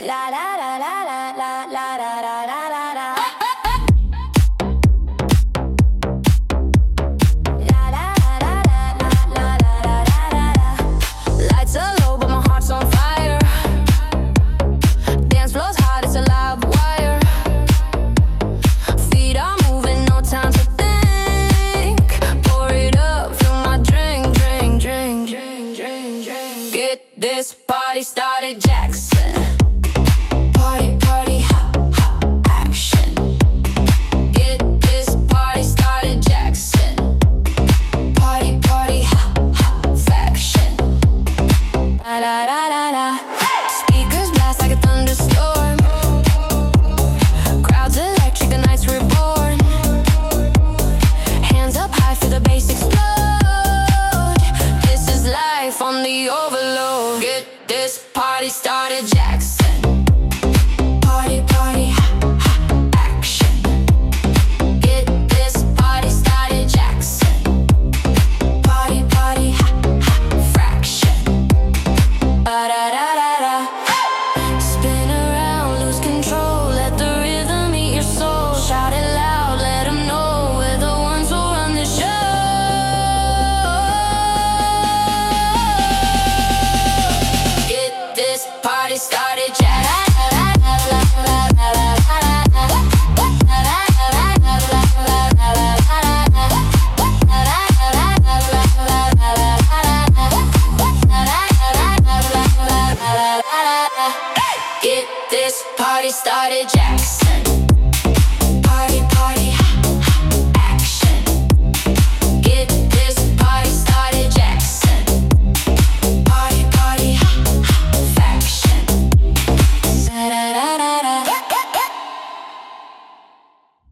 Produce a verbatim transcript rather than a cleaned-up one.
La la la la la la la la la la la la. La la la la la la la la la la. Lights are low, but my heart's on fire. Dance floor's hot, it's a live wire. Feet are moving, no time to think. Pour it up, fill my drink, drink, drink, drink, drink, drink. Get this party started, Jackson. Party, party, hot, hot action. Get this party started, Jackson. Party, party, hot, hot faction. La la la la la. Speakers blast like a thunderstorm. Crowds electric, the night's reborn. Hands up high for the bass explode. This is life on the overload. Get this party started, Jackson. Party, party, hot, hot action. Get this party started, Jackson. Party, party, hot, hot fraction. Ba da da da da. Spin around, lose control. Let the rhythm eat your soul. Shout it loud, let 'em know we're the ones who run the show. Get this party started, Jackson. Get this party started, Jackson.